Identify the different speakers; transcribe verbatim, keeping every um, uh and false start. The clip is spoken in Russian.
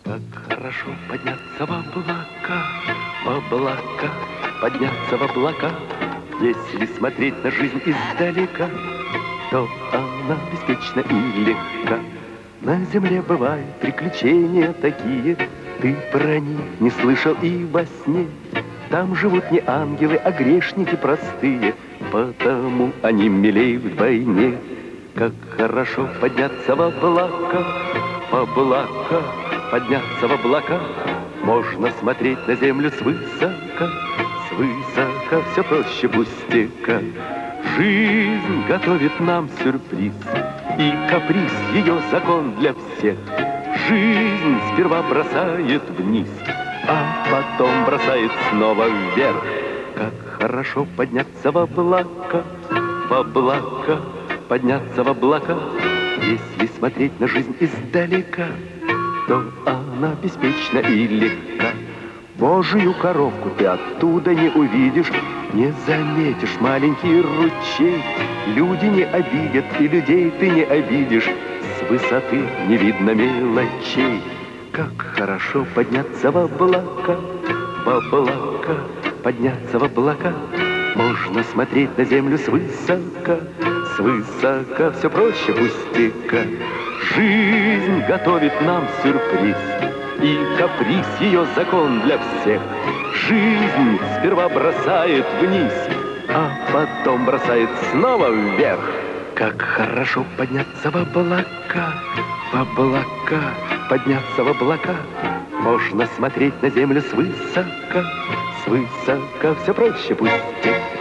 Speaker 1: Как хорошо подняться в облака, в облака, подняться в облака. Если смотреть на жизнь издалека, то она беспечна и легка. На земле бывают приключения такие, ты про них не слышал и во сне. Там живут не ангелы, а грешники простые, потому они милей вдвойне. Как хорошо подняться в облака, в облака, подняться в облака. Можно смотреть на землю свысока, свысока, все проще пустяка. Жизнь готовит нам сюрприз, и каприз ее закон для всех. Жизнь сперва бросает вниз, а потом бросает снова вверх. Как хорошо подняться в облака, в облака, подняться в облака. Если смотреть на жизнь издалека, то она беспечна и легка. Божию коровку ты оттуда не увидишь, не заметишь маленький ручей. Люди не обидят, и людей ты не обидишь, с высоты не видно мелочей. Как хорошо подняться в облака, в облака, подняться в облака. Можно смотреть на землю свысока, свысока, все проще пустяка. Жизнь готовит нам сюрприз, и каприз ее закон для всех. Жизнь сперва бросает вниз, а потом бросает снова вверх. Как хорошо подняться в облака, в облака, подняться в облака. Можно смотреть на землю свысока, свысока, все проще пустяка.